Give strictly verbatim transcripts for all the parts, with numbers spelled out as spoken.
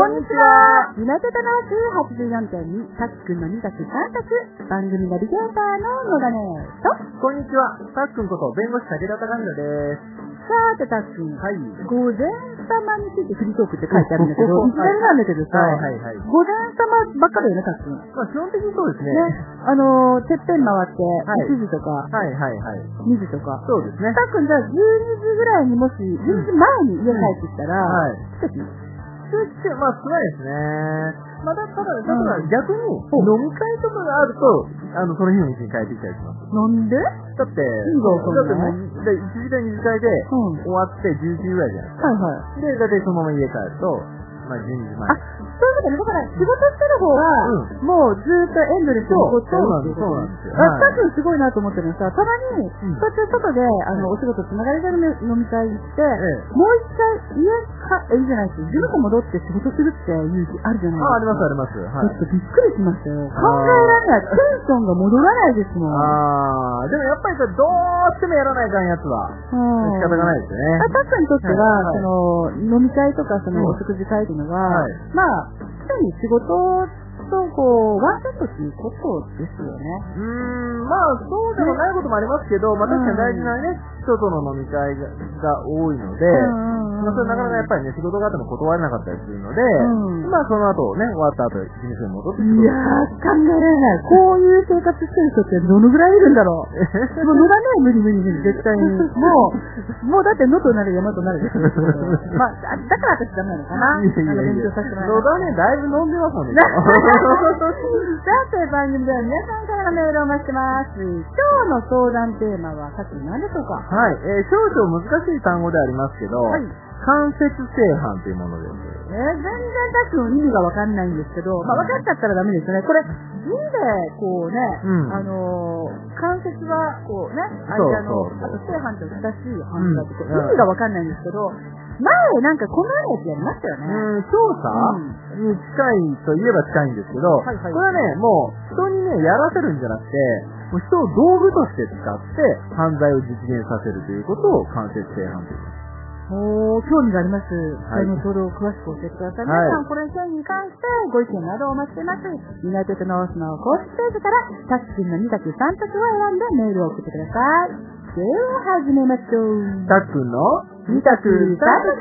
んにちは。ユナイテッドナース はちじゅうよんてんに タックンのにたくさんたく番組ナビゲーターの野田ねと、 こんにちは。たっくんこと弁護士武田貴弘です。 さてたっくん、 はい。 午前様についてフリートークって書いてあるんだけど、いきなりなんだけどさ、 はいはいはい。 午前様ばっかだよね、たっくん。 まあ基本的にそうですね。 ね、あのー、てっぺん回って、 はい、 いちじとか、 はいはいはい。 にじとか。 そうですね。 たっくんじゃあじゅうにじぐらいにもし、じゅうにじまえに家帰ってきたら、 うん、はい。 来てき数値まあ少ないですね。まあだから、だから逆に飲み会とかがあると、あの、その日のうちに帰ってきたりします。 なんでだって、 いいがわかんない。 だってもう、いちじかにじかいで終わってじゅうじぐらいじゃないですか。 はいはい。 で、だってそのまま家帰ると、まあじゅうにじまえ。 あ、そういうことね。だから仕事してる方は、うん、もうずーっとエンドレスに残っちゃうっていうこと。そうなんですよ。あ、たぶんすごいなと思ってるのさ、たまに、途中外で、あの、お仕事つながりで飲み会行って、もう一回家か、え、いいじゃないですか。事務所戻って仕事するっていう日あるじゃないですか。 あ、ありますあります。 はい。ちょっとびっくりしましたよ。考えられない。テンションが戻らないですもん。 ああ、でもやっぱりさ、どうしてもやらないかんやつは、仕方がないですよね。 あ、確かにとっては、はい、その、飲み会とか、その、お食事会っていうのは、はい、まあ、常に仕事と、こう、ワンセットっていうことですよね。 うーん、まあ、そうでもないこともありますけど、まあ確かに大事なね、人との飲み会が多いので、まあそれなかなかやっぱりね、仕事があっても断れなかったりするので、うん、まあその後ね、終わった後、事務所に戻っていやー、考えられない。こういう生活してる人ってどのぐらいいるんだろう。もう乗らない無理無理無理、絶対に。もう、もうだって野となる山となるですよ。まあ、だから私ダメなのかな。 いやいやいや。 勉強させてもらい野田ね、だいぶ飲んでますもんね。 さて、番組では皆さんからのメールをお待ちしてます。今日の相談テーマは、さっき何でしょうか？ はい、えー、少々難しい単語でありますけど、はい、間接性犯というものです。 えー、全然多分意味がわかんないんですけど、まあ分かっちゃったらダメですね。これ、字で、こうね、うん、あのー、関節は、こうね、間の、あと性犯と親しい犯だって、うん、意味がわかんないんですけど、前なんかこのやつやりましたよね。 うん、調査に近いといえば近いんですけど、はいはい、これはね、もう人にね、やらせるんじゃなくて、もう人を道具として使って犯罪を実現させるということを間接性犯と言います。 おー、興味があります。はい。後ほど詳しく教えてください。はい、皆さん、この件に関してご意見などお待ちしています。ユナイテッドノースの公式ページから、タックンのに択さん択を選んでメールを送ってください。では、始めましょう。 タックンのに択さん択。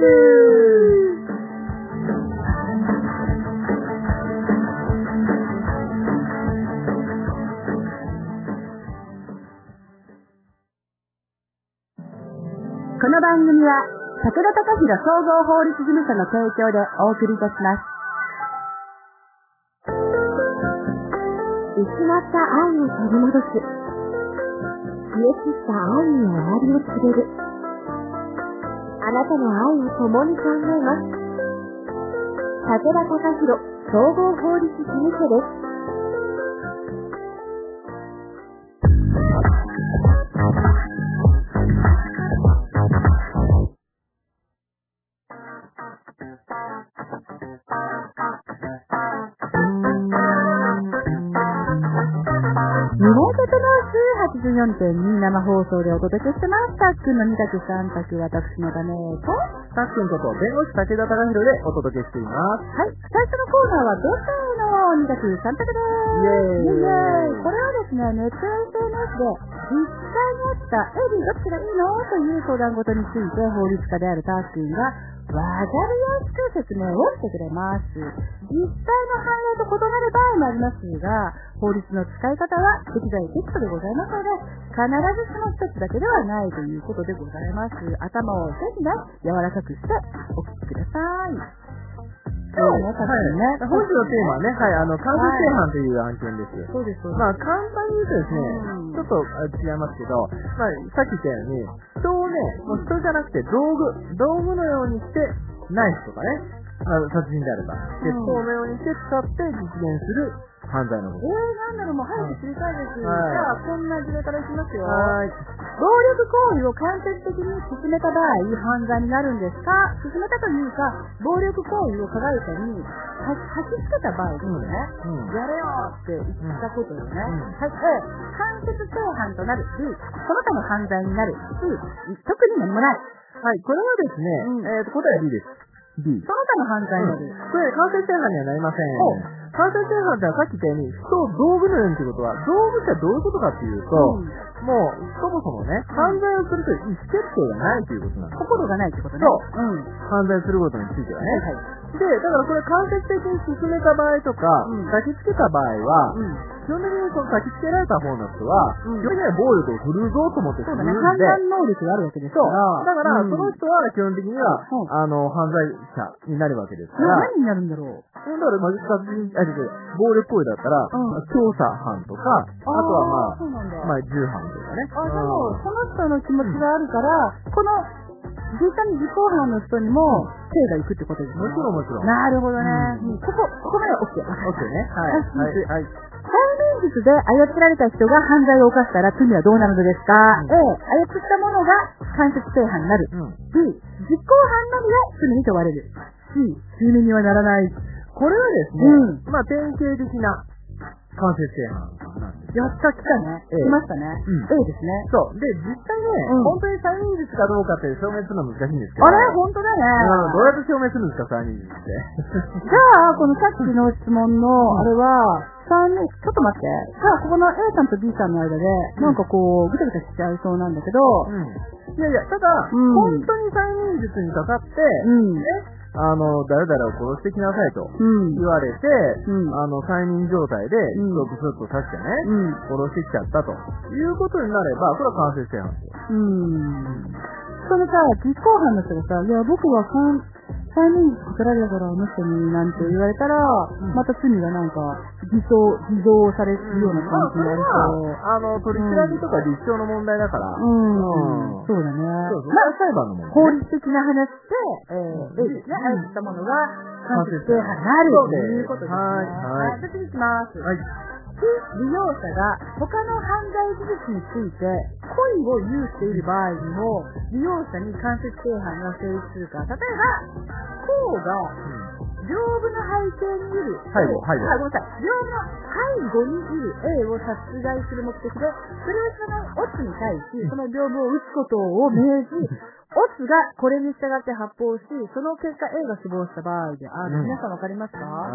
この番組は、武田貴弘総合法律事務所の提供でお送りいたします。失った愛を取り戻す。消え散った愛に終わりを告げる。あなたの愛を共に考えます。武田貴弘総合法律事務所です。ユナイテッドノース はちじゅうよんてんに 生放送でお届けしてます。たっくんのに択さん択、私のためと、 たっくんこと弁護士武田貴弘でお届けしています。 はい、最初のコーナーはどうしたのに択さん択です。イェーイ。イェーイ。これはですね、ネット エスエヌエス で実際にあったエビどっちがいいのという相談事について法律家であるたっくんがわかりやすく説明をしてくれます。実際の判例と異なる場合もありますが、法律の使い方は適材適所でございますので、必ずしも一つだけではないということでございます。頭をぜひね、柔らかくしてお聞きください。そうね、確かにね。 本日のテーマはね、はい、あの、間接性犯という案件です。 そうです、そうです。 まあ、簡単に言うとですね、ちょっと違いますけど、まあ、さっき言ったように、人をね、もう人じゃなくて道具、道具のようにして、ナイフとかね、あの殺人であれば、鉄砲のようにして使って実現する犯罪のこと。 えー、なんだろう、もう早く知りたいです。はい、じゃあ、こんな事例からいきますよ。 はい。 暴力行為を間接的に進めた場合、犯罪になるんですか？進めたというか、暴力行為を加害者に吐きつけた場合ですね。うんうん、やれよって言ったことですね。うんうん、はい。え、間接性犯となるし、その他の犯罪になるし、特に何もない。 はい、これはですね、うん、えーと、答えは B です。 B。 その他の犯罪になる。 これ、間接性犯にはなりません。間接性犯ってさっき言ったように、人を道具のようにということは、道具ってどういうことかっていうと、うん、もう、そもそもね、犯罪をするという意思決定がないということなんです。 心がないってことね。 そう。うん。犯罪することについてはね。はいはい。で、だからこれ間接的に進めた場合とか、うん、焚きつけた場合は、うん、基本的にこの焚きつけられた方の人は、うん、基本的には暴力を振るうぞと思ってするんで。 そうだね、判断能力があるわけですから。 だから、うん、その人は基本的には、うん、あの、犯罪者になるわけですから。 何になるんだろう。 だから、まず殺人、あ、違う、暴力行為だったら、うん、調査犯とか、あとはまあ、まあ、重犯とかね。 あ、でも、その人の気持ちがあるから、この、実際に実行犯の人にも手が行くってことですね。 もちろんもちろん。 なるほどね。うん、ここ、ここまで OK。 OK ね。はい。はい。はい。 催眠術で操られた人が犯罪を犯したら罪はどうなるのですか？ うん、A、操ったものが間接性犯になる。うん、B、実行犯のみが罪に問われる。C、罪にはならない。 これはですね、うん、まあ典型的な間接性犯なんです。 やった来たね。来ましたね。うん、A ですね。 そう。で、実際ね、うん、本当に催眠術かどうかって証明するのは難しいんですけど。 あれ本当だね。 どうやって証明するんですか、催眠術って。 じゃあ、このさっきの質問の、あれは、さんにん、ちょっと待って。じゃあ、ここの A さんと B さんの間で、なんかこう、ぐちゃぐちゃしちゃいそうなんだけど、うん、 いやいや、ただ、うん、本当に催眠術にかかって、うん、ね、あの、誰々を殺してきなさいと言われて、うん、あの、催眠状態で、人をブスッと刺してね、うん、殺してきちゃったということになれば、これは間接性犯ですよ。 うん。そのさ、実行犯の人がさ、いや、僕は催眠術かけられたからあの人になんて言われたら、うん、また罪がなんか、偽装、偽造されるような感じになると、 うんまあ、あの、取り調べとか立証の問題だから、 うん。うん、そうだね。 そうそう。まあ、裁判の問題、ね。 法律的な話で、えー、で、ね、操ったものが、間接性犯になるということですね。はい。はい。じゃあ次行きます。はい。利用者が他の犯罪事実について故意を有している場合にも利用者に間接性犯が成立するか。例えば、こうが屏風の背景にいる A、 背後、背後。 あ、ごめんなさい。屏風の背後にいる A を殺害する目的で、それを知らないオツに対し、その屏風を撃つことを命じ、オツがこれに従って発砲し、その結果 A が死亡した場合である。うん、皆さんわかりますか？はい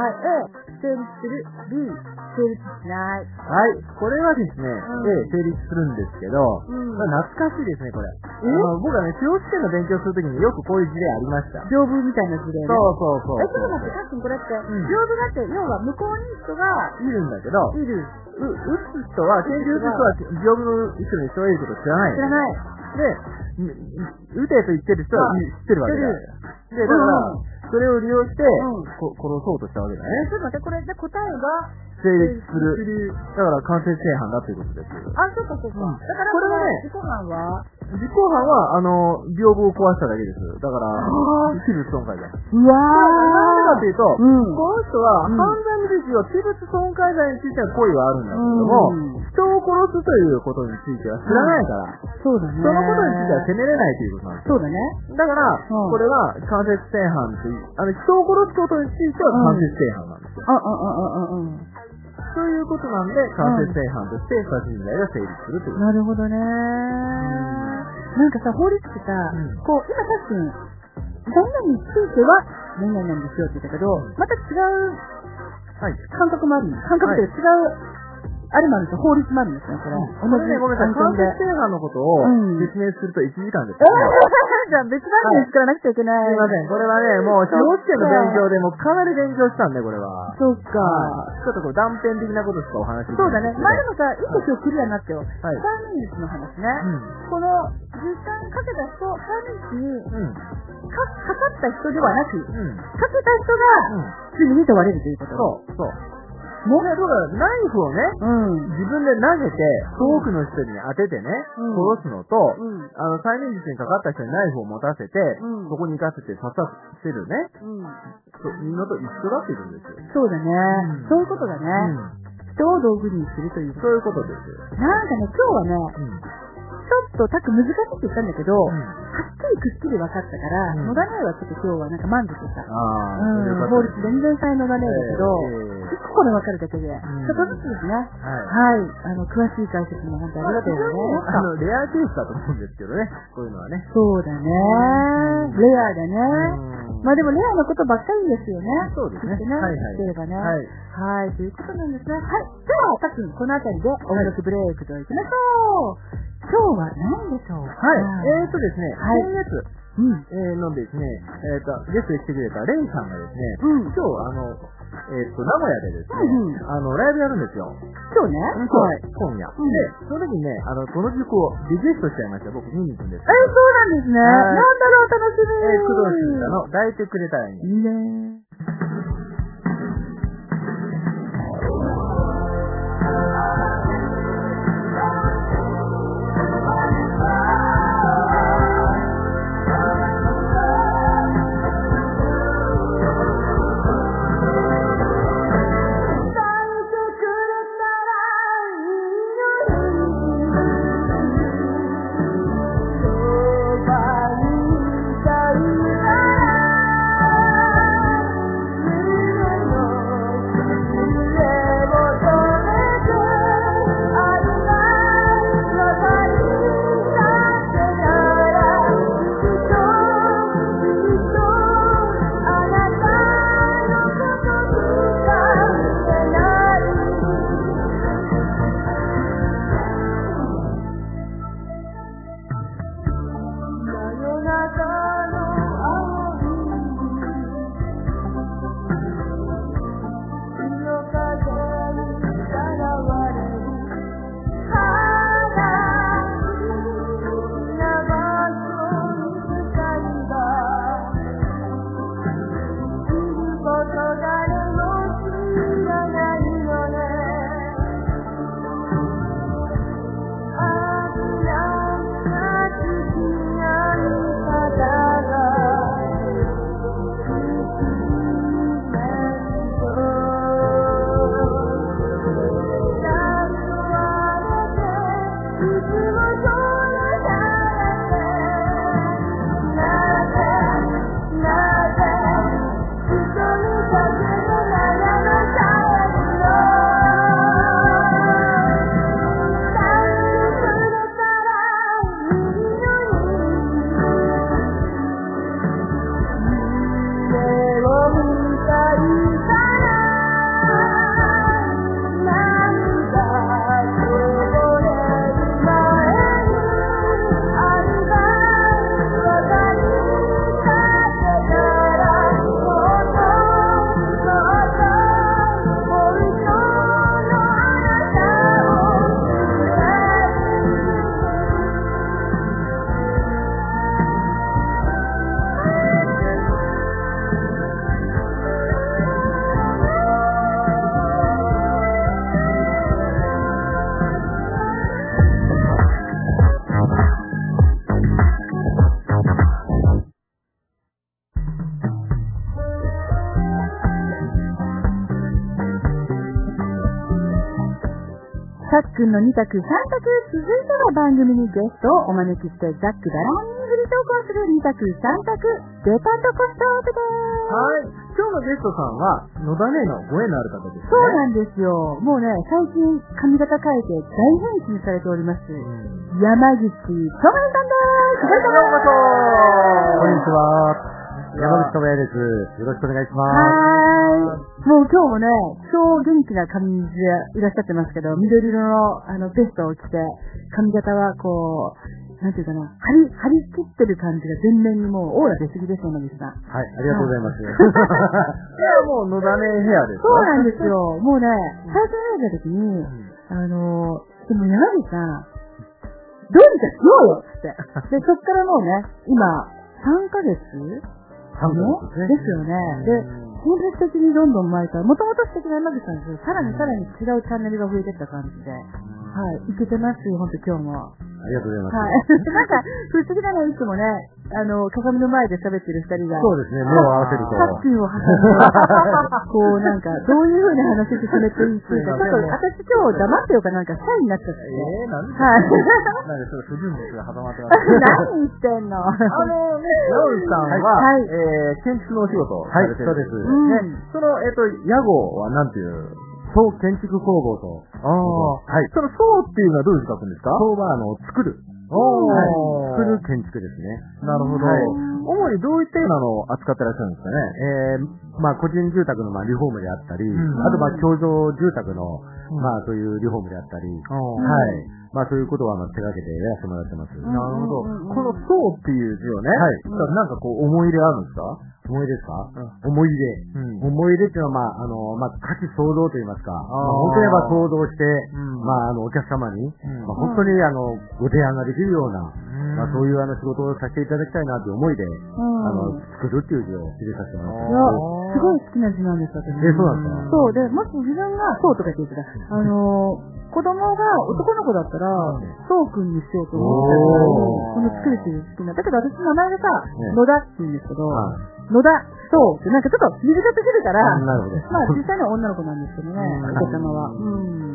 。A、成立する。B、成立しない。 はい。これはですね、うん、A、成立するんですけど、うん、懐かしいですね、これ。あの僕はね、司法試験の勉強するときによくこういう事例ありました。 屏風みたいな事例ね。 そうそうそう。 え、ちょっと待って、さっきこれって、屏風だって、要は向こうに人がいるんだけど、 いる。 う、撃つ人は、拳銃撃つ人は、屏風の後ろに人がいること知らない。 知らない。 で、撃てと言ってる人は知ってるわけだ。で、だから、それを利用して、こ殺そうとしたわけだね。 ちょっと待って、これで答えが、 成立する。だから間接性犯だということです。 あ、そうかそうか。だからこれはね、実行犯は実行犯は、あの、屏風を壊しただけです。だから、器物損壊だ。 うわー。 なんでかっていうと、うん、この人は、犯罪の実は器物損壊罪については故意はあるんだけども、うん、人を殺すということについては知らないから、 うん、そうだね。 そのことについては責めれないということなんですよ。 そうだね。 だから、うん、これは間接性犯っていう、あの、人を殺すことについては間接性犯なんですよ。 あ、あ、あ、あ、あ、うん。 ということなんで、間接性犯として殺人罪が成立するという。 なるほどね。なんかさ、法律ってさ、うん、こう、今確かに、何々については、何々なんですよって言ったけど、また違う、感覚もあるの。感覚って違う、あれもあるんですよ。法律もあるんですよ、これ。 同じね、ごめんなさい。間接性犯のことを説明するといちじかんです。 じゃあ別番組作らなくちゃいけない。 すいません。これはね、もう、司法試験の勉強でもかなり勉強したんで、これは。 そっか。 ちょっとこう断片的なことしかお話しそうだね。まあでもさ、一個今日クリアになってよ。催眠術の話ね。この、実際にかけた人、催眠術に、か、かかった人ではなく、かけた人が、罪に問われるということ。 そう、そう。もうね、だからナイフをね、うん、自分で投げて、遠くの人に当ててね、うん、殺すのと、うん、あの、催眠術にかかった人にナイフを持たせて、うん、そこに行かせて刺させるね、うん、のと一緒だって言うんですよ。 そうだね。うん、そういうことだね。うん、人を道具にするということ。 そういうことですよ。 なんかね、今日はね、うんちょっと、たく難しいって言ったんだけど、うん、はっきりくっきり分かったから、うん、野田姉はちょっと今日はなんか満足した。あうん、法律全然才能がねえだけど、えー、 こで分かるだけで、ちょっとずつですね。はい。はい。あの、詳しい解説も本当ありがたいよね。 あの、レアケースだと思うんですけどね。こういうのはね。 そうだね。レアだね。まあでもレアなことばっかりですよね。 そうですね。 ね。はいはい。してればね。はい。はい。ということなんですね。はい。では、たっくん、このあたりで音楽ブレイクといきましょう。今日は何でしょうか？ はい。えーとですね、 はい。 先月、うん、えー、のですね、えーと、ゲストに来てくれたレイさんがですね、うん、今日、あの、えーと、名古屋でですね、うんうん、あの、ライブやるんですよ。 今日ね。 はい。今夜。うん、で、その時にね、あの、この曲をリクエストしちゃいました。僕見に行くんです。 えー、そうなんですね。なんだろう、楽しみ。 えー、工藤静香の抱いてくれたらいいね。 いいね。さっくんのに択さん択、続いての番組にゲストをお招きしてざっくばらんにフリートークをするに択さん択デパートコストオープです。 はい。今日のゲストさんは野田姉のご縁のある方ですね。 そうなんですよ。もうね、最近髪型変えて大変身されております。山口智恵さんです。 はい、ようこそ。 こんにちは。山口智也です。よろしくお願いします。 はーい。もう今日もね、超元気な感じでいらっしゃってますけど、緑色のあのベストを着て、髪型はこう、なんていうかな、張り、張り切ってる感じが全面にもうオーラ出すぎですよ、野口さん。 はい、ありがとうございます。 いや、もう野田ねヘアです。 そうなんですよ。もうね、最初に見た時に、あの、でも山口さん、どうにかしようよって。で、そっからもうね、今、さんかげつさんかげつですよね。で、本質的にどんどん前から、もともと素敵な山口さんですけど、さらにさらに違うチャンネルが増えてきた感じで、 はい、いけてますよ、ほんと今日も。 ありがとうございます。 はい。なんか、不思議だね、いつもね、あの、鏡の前で喋ってる二人が。 そうですね、目を合わせると。 タッチを挟んで、こうなんか、どういう風に話進めていいっていうか、ちょっと私今日黙ってようかなんか、シャイになっちゃって。 えー、なんではい。 なんでちょっと不純物が挟まってます。 何言ってんのあのね、山口さんは、 はいえー、建築のお仕事をされてる。 はい、そうです。 ね、その、えっと、屋号はなんていう？ 総建築工房と。 ああ、はい。その総っていうのはどういう字書くんですか？ 総は、あの、作る。 おー。 はい。作る建築ですね。 なるほど。 はい。 主にどういったようなのを扱ってらっしゃるんですかね？ えー、まあ、個人住宅の、まあ、リフォームであったり、 うん、 あと、まあ、共同住宅の、 うん、 まあ、そういうリフォームであったり、 はい。 まあ、そういうことは、まあ、手掛けてやらせてもらってます。 なるほど。この総っていう字をね、 はい。 なんかこう、思い入れあるんですか？ 思い出ですか、 うん、 思い入れ、うん。思い入れっていうのは、まあ、あの、まあ、価値創造と言いますか、まあ、本当にやっぱ想像して、うん、まあ、あの、お客様に、うんまあ、本当に、あの、ご提案ができるような、うんまあ、そういうあの仕事をさせていただきたいなという思いで、うん、あの、作るっていう字を入れさせてもらってます。 すごい好きな字なんです、私。 え、そうなんですか？ そう、で、もし自分が、そうとか言ってたら、あのー、子供が男の子だったら、そうくんにしようと思ってたぐらい、この作るっていう好きな。だけど私の名前がさ、野田って言うんですけど、野田そうって、なんかちょっと短すぎるから、 なるほど。 まあ実際には女の子なんですけどね、お子様は。うん。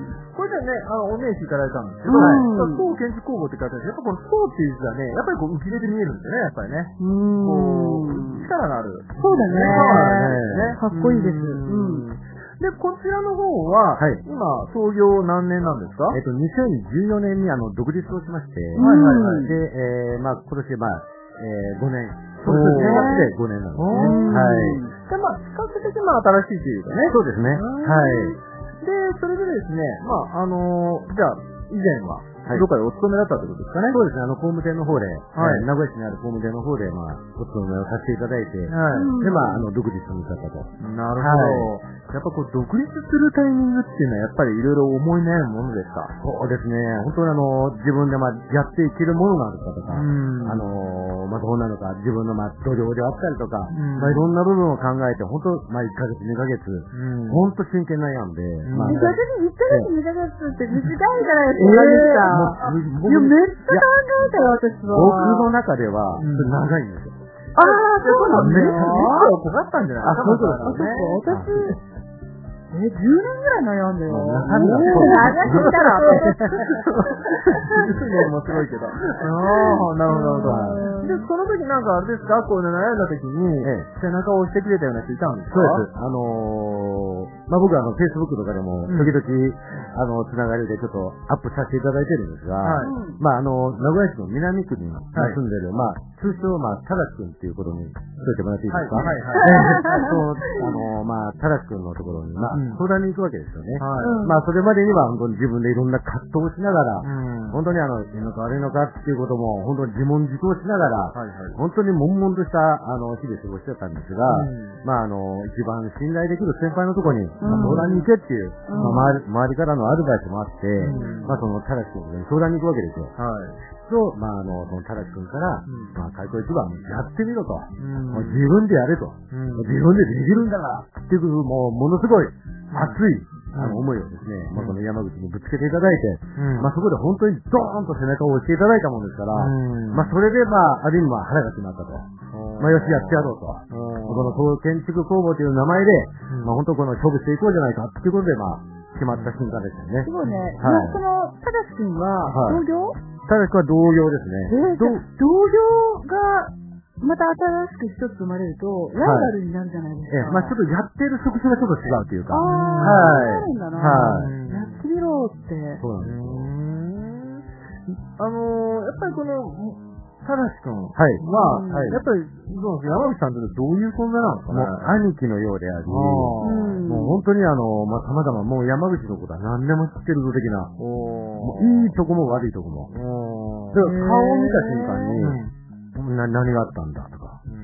これじゃね、あの、お名刺いただいたんですけど、はい。総建築工房って書いてあるんですけど、やっぱこの総っていう字はね、やっぱりこう浮き出て見えるんですよね、やっぱりね。 うん。 こう、力がある。 そうだね。ね。かっこいいです。うん。 で、こちらの方は、はい、今、創業何年なんですか？ えっと、にせんじゅうよねんにあの、独立をしまして、 はいはいはい。 で、えー、まあ、今年、まあ、えー、ごねん。そうですね。はちでごねんなんですね。はい。 で、まあ、比較的、まあ、新しいというかね。 そうですね。はい。 で、それでですね、まあ、あのー、じゃあ、以前は、はい、どっかでお勤めだったってことですかね？ そうですね、あの、工務店の方で、 はい、 名古屋市にある工務店の方で、まあ、お勤めをさせていただいて、はい、で、まあ、あの、独立になったと。 なるほど。はい、やっぱこう、独立するタイミングっていうのは、やっぱりいろいろ思い悩むものですか？ そうですね、本当にあの、自分でまあ、やっていけるものなのかとか、あの、まあ、どうなのか、自分のまあ、土壌であったりとか、まあ、いろんな部分を考えて、本当まあ、いっかげつ、にかげつ、本当真剣悩んで、まあ、 逆にいっかげつ、にかげつって短いからよって言われてた。いや、めっちゃ考えたよ、私は。 僕の中では、長いんですよ。 ああ、そうなんだよ。 結構尖ったんじゃないあ、そういうことですね。私、え、じゅうねんぐらい悩んだよ。 長すぎたら。 じゅうねんもすごいけど。ああ、なるほど、なるほど。で、その時なんかあれですか、こう悩んだ時に、背中を押してくれたような人いたんですか？ そうです。あのー、まあ、僕はあの、Facebook とかでも、時々、あの、つながりでちょっとアップさせていただいてるんですが、まあ、あの、名古屋市の南区に住んでる、まあ、通称、まあ、ただしくんっていうことにしといてもらっていいですか？はい、はい、そう、あの、まあ、ただしくんのところに、まあ、相談に行くわけですよね。はい、まあ、それまでには本当に自分でいろんな葛藤をしながら、うん、本当にあの、いいのか悪いのかっていうことも、本当に自問自答しながら、はいはい、本当に悶々とした、あの、日々過ごしてたんですが、うん、まあ、あの、一番信頼できる先輩のところに、まあ、相談に行けっていう、うん、まあ、周り、周りからのアドバイスもあって、うん、まあ、その、ただしくんに相談に行くわけですよ。はい。と、まあ、あの、その、ただしくんから、うん、まあ、開口一番、やってみろと。うん、もう自分でやれと。うん、自分でできるんだから。っていう、もう、ものすごい、熱い、あの、思いをですね、まあ、この山口にぶつけていただいて、まあ、そこで本当にドーンと背中を押していただいたものですから、まあ、それで、まあ、ある意味、まあ、腹が決まったと。まあ、よし、やってやろうと。この建築工房という名前で、まあ、本当この勝負していこうじゃないかっていうことで、まあ、決まった瞬間ですよね。 すごいね。はい。その、ただしくんは、同業？ ただしくんは同業ですね。 えー、同業が、また新しく一つ生まれると、ライバルになるじゃないですか。 はい、ええ、まあちょっとやってる職種がちょっと違うというか。 ああ、はい。そうなんだな。はい。やってみろって。 そうなんです。 あのー、やっぱりこの、ただしくんは、 はい。 やっぱり、山口さんとどういう存在なんですかね？ もう兄貴のようであり、もう本当にあの、まあ、様々もう山口のことは何でも知ってるぞ的な、もういいとこも悪いとこも。だから顔を見た瞬間に、な何があったんだとか、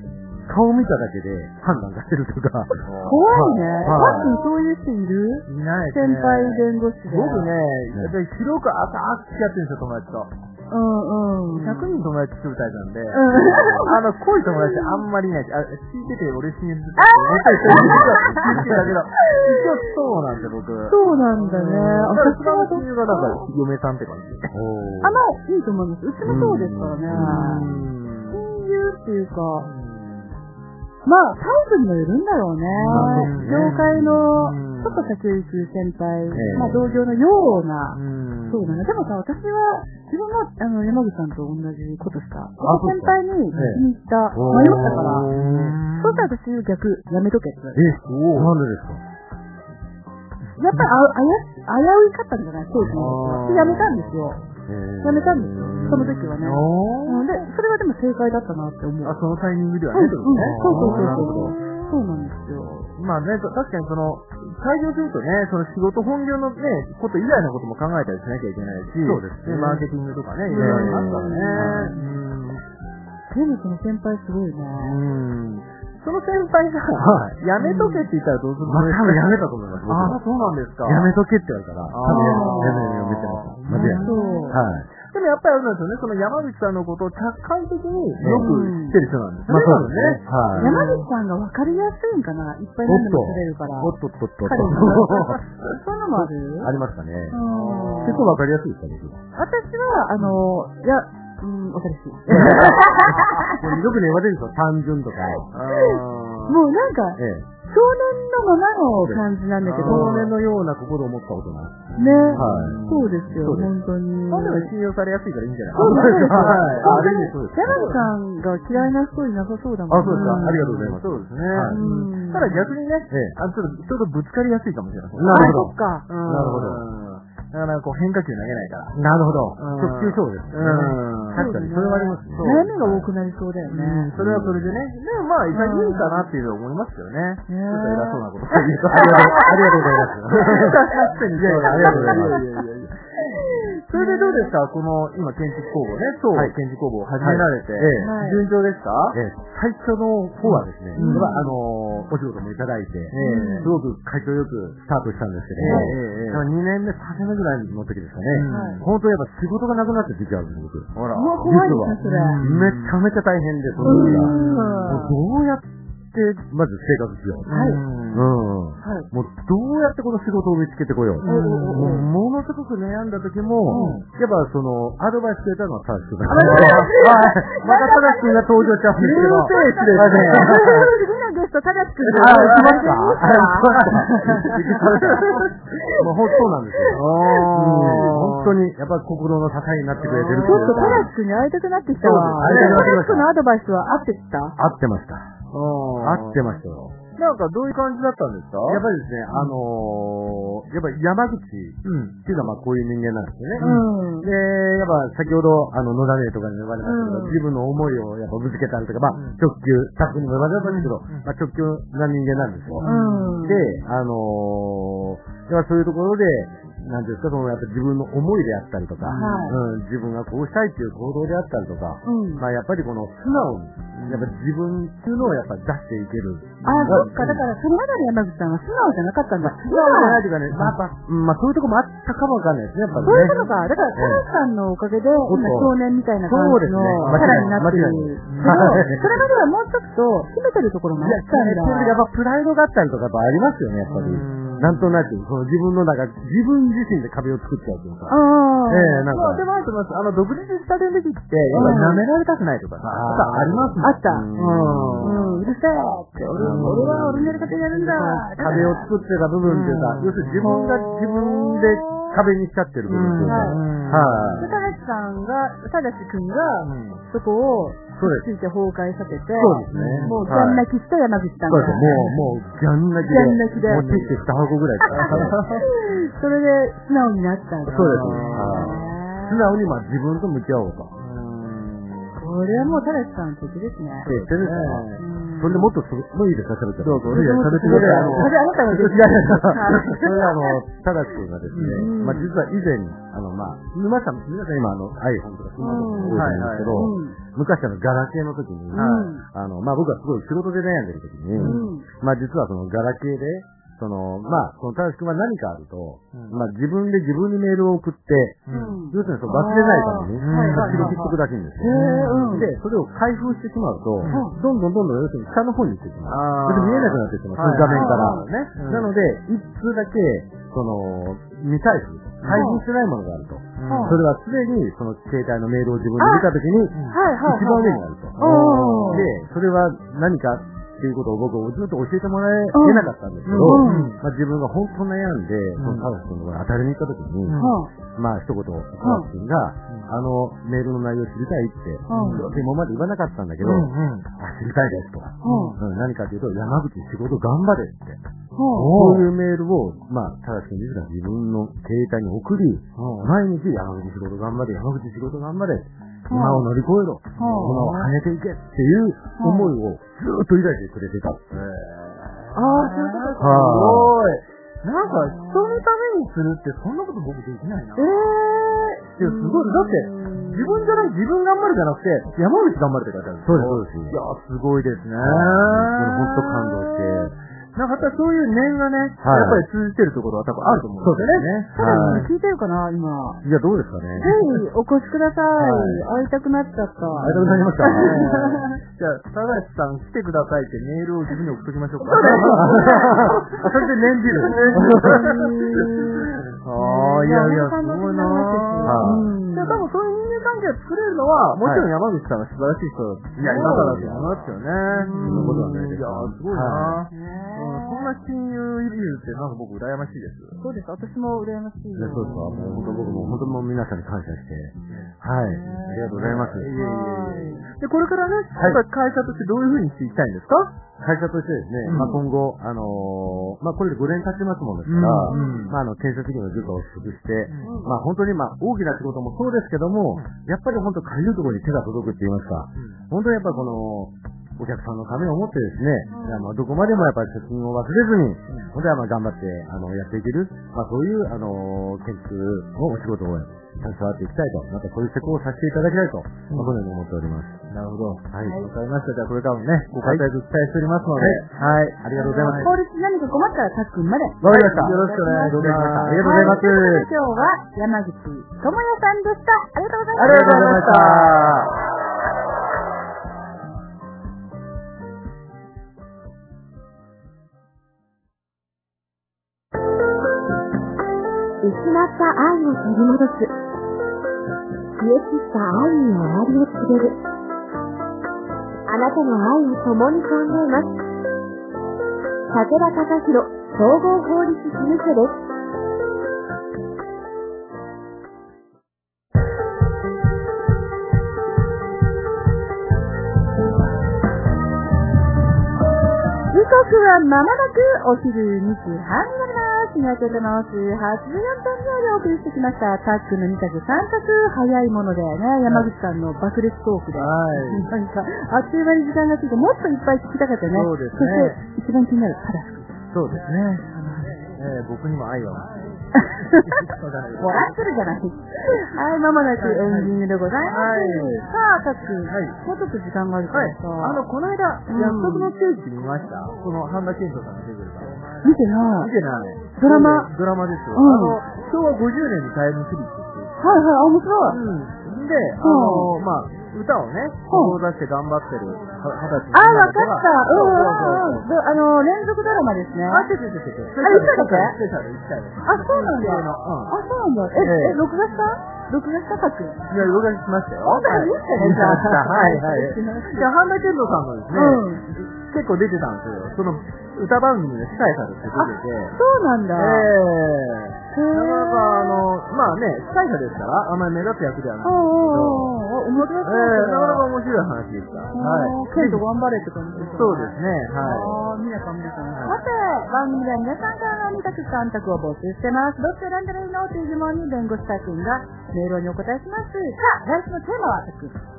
顔見ただけで判断がしてるとか。 怖いね。マックンそういう人いる？ いない先輩弁護士で。 僕ね、やっぱり広く浅く付き合ってるんですよ、友達と。 うんうん。 ひゃくにん友達作るタイプなんで、 うん、 あの、濃い友達あんまりいないし、あ、聞いてて俺死んでたって思ったりするんだけど、一応そうなんで僕。 そうなんだね。 あ、それは親友がなんか嫁さんって感じ。 あ、まあ、いいと思います。うちもそうですからね。親友っていうか、まあ、タイプにもよるんだろうね。業界のちょっと先を行く先輩、まあ同業のような、そうだね。でもさ、私は自分もあの山口さんと同じことした。先輩に気に入った、迷ったから、そうしたら私逆、やめとけって言われて。 え、なんでですか？ やっぱりあや、危ういかったんじゃない当時の。で、やめたんですよ。やめたんですよ。その時はね。で、それはでも正解だったなって思う。 あ、そのタイミングではね。そうそうそうそう。そうなんですよ。 まあね、確かにその、開業するとね、その仕事本業のね、こと以外のことも考えたりしなきゃいけないし、 そうですね。 マーケティングとかね、いろいろありますからね。 でもその先輩すごいね。 その先輩が、やめとけって言ったらどうするの？ まあ、多分やめたと思います。 ああ、そうなんですか。 やめとけって言われたら、多分やめ、やめ、やめてます。まずやめ。はい。 でもやっぱりあれなんですよね、その山口さんのことを客観的によく知ってる人なんですよね。 まあそうですね。 はい。山口さんが分かりやすいんかな？いっぱい何でもされるから。 おっとっとっとっと。 そういうのもある？ ありますかね。結構分かりやすいですかね。 私は、あの、いや、うん、わかりやすい。 よくね、言われるんですよ。単純とか。 もうなんか、少年のままの感じなんだけど。 少年のような心を持ったことない。 ね。はい。そうですよ、本当に。 まあでも信用されやすいからいいんじゃないそうですよ。 あれにそうです。 山口さんが嫌いな人いなさそうだもんね。 あ、そうですか。ありがとうございます。 そうですね。ただ逆にね、あちょっと人とぶつかりやすいかもしれない。 なるほど。 そっか。 なるほど。 だからこう変化球投げないから。 なるほど。直球勝負です。確かにそれはありますね。 悩みが多くなりそうだよね。 それはそれでね。でもまあ、いいかなっていうのは思いますよね。ちょっと偉そうなこと言うと。 ありがとうございます。 確かに。 いやいや、ありがとうございます。 それでどうですかこの、今建築工房ね、そう、建築工房を始められて、順調ですか？ 最初の方はですね、あの、お仕事もいただいて、すごく会長よくスタートしたんですけども、にねんめ、さんねんめぐらいの時ですかね、本当にやっぱ仕事がなくなって時期あるんです、僕。 ほら。 怖いですね、それ。 めちゃめちゃ大変で、その時が。どうやって、まず生活しよう。はい。うん。もう、どうやってこの仕事を見つけてこよう。ものすごく悩んだ時も、やっぱその、アドバイスくれたのは正しくない。また正しくんが登場しちゃうんですけど。失礼ですね。 次のゲスト、正しくん。 あ、行きますか？行きますか？もう本当そうなんですよ。本当に、やっぱり心の支えになってくれてる。 ちょっと正しくんに会いたくなってきたわ。正しくんのアドバイスは合ってた？ 合ってました。合ってましたよ。 なんかどういう感じだったんですか？ やっぱりですね、あのー、やっぱり山口っていうのはまあこういう人間なんですよね。うん、で、やっぱ先ほどあの野田姉とかに言われましたけど、うん、自分の思いをやっぱぶつけたりとか、まあ直球、タップにも言われたんですけど、うん、まあ直球な人間なんですよ。うん、で、あのー、やっぱそういうところで、なんですか、そのやっぱ自分の思いであったりとか、はいうん、自分がこうしたいっていう行動であったりとか、うん、まあやっぱりこの素直に、やっぱ自分っていうのをやっぱ出していける。 ああ、そっか、だからその中で山口さんは素直じゃなかったんだ。 素直じゃないというかね、まあ、まあ、そういうとこもあったかもわかんないですね、やっぱり、ね。 そういうことか。だから、田中さんのおかげで、今少年みたいな感じのキャラになってる。けど、それまではもうちょっと秘めてるところもあったんだ。 やっぱプライドがあったりとかやっぱありますよね、やっぱり。なんとなく、その自分の中、自分自身で壁を作っちゃうというか。ああ。ええ、なんか。でもあります。あの、独立したての時って、やっぱり舐められたくないとかさ、ありますあった。うん。うるせえって。俺は俺のやり方やるんだ。 壁を作ってた部分っていうか、要するに自分が自分で壁にしちゃってる部分っていうか。 はい。ただしさんが、ただしくんが、そこを、そうです。ついて崩壊させて、 そうですね。 もう、ギャン泣きした山口さんが。 そうです。もう、もう、ギャン泣きで。ギャン泣きで。もう、ティッシュ二箱ぐらい。 それで、素直になったんだ。 そうです。素直に、まあ、自分と向き合おうと。 これはもう、ただしさん、敵ですね。 そうですね。それでもっとすごいいいですか、喋って。どうぞ。いや、喋ってください。あの、あなたがですね。 それはあの、ただし君がですね、まあ実は以前、あの、まあ、皆さん、皆さん今あの、iPhone とかスマートフォン多いと思うんですけど、昔あの、ガラケーの時に、 あの、まあ、僕はすごい仕事で悩んでる時に、うん、まあ、実はそのガラケーで、その、まあ、その、ただしくんは何かあると、うん、まあ、自分で自分にメールを送って、うん、要するにその忘れないために、勝手に切っとくだけんですよ。で、それを開封してしまうと、うん、どんどんどんどん、要するに下の方に行ってしまう。それで見えなくなってしまう、その画面から。ね、なので、一通だけ、その、未開封、開封してないものがあると。それはすでに、その携帯のメールを自分で見たときに、一番上にあると。で、それは何か、っていうことを僕もずっと教えてもらえなかったんですけど、うんまあ、自分が本当悩んで、うん、そのタロス君の当たりに行った時に、うん、まあ一言、タロス君が、うん、あのメールの内容知りたいって、うん、今まで言わなかったんだけど、うんうん、あ知りたいですと、うんうん。何かというと、山口仕事頑張れって。そういうメールを、まあ、タロス君自身が自分の携帯に送り、毎日山口仕事頑張れ、山口仕事頑張れ。今を乗り越えろ、今を跳ねていけっていう思いをずっと抱いてくれてた。ああ、そういうことか。すごい。なんか、人のためにするってそんなこと僕できないな。ええー。いや、すごい。だって、自分じゃない、自分頑張るじゃなくて、山口頑張るって書いてある。 そうです、そうです。 いや、すごいですね。これ本当感動して。 なんかそういう念がね、はい、やっぱり通じてるところは多分あると思うんですよね。 そうですね。聞いてるかな、今。 いや、どうですかね。 ぜひ、お越しください。はい、会いたくなっちゃった。 会いたくなりました。 じゃあ、高橋さん来てくださいってメールを自分に送っときましょうか。 それで念じる。 ああ、いやいや、すごいなぁ。多分そういう人間関係を作れるのは、もちろん山口さんが素晴らしい人いや、だからと思いますよね。 そんなことはないです。 いや、すごいなぁ。そんな親友いるってなんか僕羨ましいです。 そうです。私も羨ましい。 そうですか。もう本当僕も本当もう皆さんに感謝して。はい。ありがとうございます。いえいえ。で、これからね、会社としてどういう風にしていきたいんですか？ 会社としてですね、まあ今後、あのまあこれでごねん経ちますものですから、まああの建設業のずっと押しつぶして、まあ本当にまあ大きな仕事もそうですけども、やっぱり本当かゆいところに手が届くって言いますか、本当にやっぱこの、お客さんのためを思ってですね、あのどこまでもやっぱり責任を忘れずに、本当はまあ頑張ってあのやっていける、まあそういうあの建築のお仕事を携わっていきたいと、またそういう施工をさせていただきたいと、まあ、このように思っております。 なるほど。はい。わかりました。じゃあこれからもね、ご活躍期待しておりますので、はい。 ありがとうございます。 法律何か困ったらたっくんまで。 わかりました。 よろしくお願いします。 ありがとうございます。 今日は山口智也さんでした。ありがとうございました。 ありがとうございました。 失った愛を取り戻す。消え散った愛に終わりを告げる。あなたの愛を共に考えます。武田隆弘総合法律事務所です。 時刻はまもなくお昼にじはんになります。にがつのはちじゅうよんてんによりお送りしてきました。タックのに択さん択早いものでね、山口さんの爆裂トークで、はい、なんかあっという間に時間が過ぎてもっといっぱい聞きたかったね。 そうですね。 そして一番気になるタラス。 そうですね。えー、僕にも愛は。 もう愛するじゃない。はい、まもなくエンディングでございます。はい、さあ、タック、はい、もうちょっと時間があるからさ。 はい、あの、この間、約束のステージ見ました？この半田健人さんが出てるから。 見てない。 見てない。 ドラマ。 ドラマですよ。 うん、 あの、昭和ごじゅうねんにタイムスリップっていう。 はいはい、面白い。 うん。で、あの、まあ、歌をね、志して頑張ってる二十歳のあ、わかった。うんうんうん。あの、連続ドラマですね。 あ、違う違う違う。 あ、いっかいだけスペシャルいっかいです。 あ、そうなんだ。あ、そうなんだ。え、え、録画した録画したかく。いや、録画しましたよ。 本当に見たね、じゃあ。 はいはい。じゃあ、半田健人さんのですね、結構出てたんですよ。その、歌番組で司会されて出てて。 そうなんだ。 ええー。なかなかあの、まあね、司会者ですから、あんまり目立つ役ではないんですけど。 面白い。 ええー、なかなか面白い話でした。はい。 ケイト頑張れって感じです。 そうですね、はい。 皆さん皆さん。さて、番組では皆さんからのに択さん択を募集してます。どっち選んだらいいのという疑問に弁護士たくんがメールにお答えします。さあ、来週のテーマは、たくん。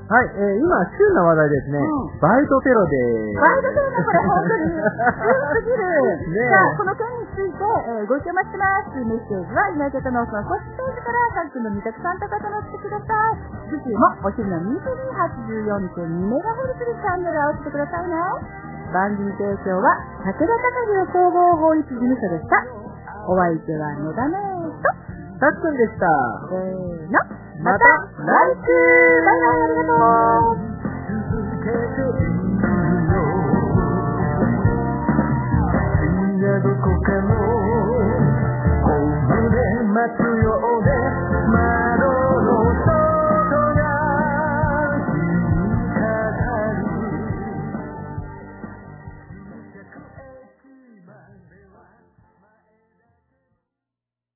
はい、えー、今、旬な話題ですね。うん、バイトテロでーす。 バイトテロね、これ本当に、旬すぎる。ね、さあ、この件について、えー、ご視聴待ってます。メッセージは、ユナイテッドノースの公式ページから、各の味覚さんとかと乗ってください。次週も、お昼の にじゅうにはちじゅうよんてんにメガヘルツでチャンネルを押してくださいね。番組提供は、武田隆弘総合法律事務所でした。お相手は野田姉と、 たっくんでした。 せーの。 また来週。 バイバイ、ありがとう。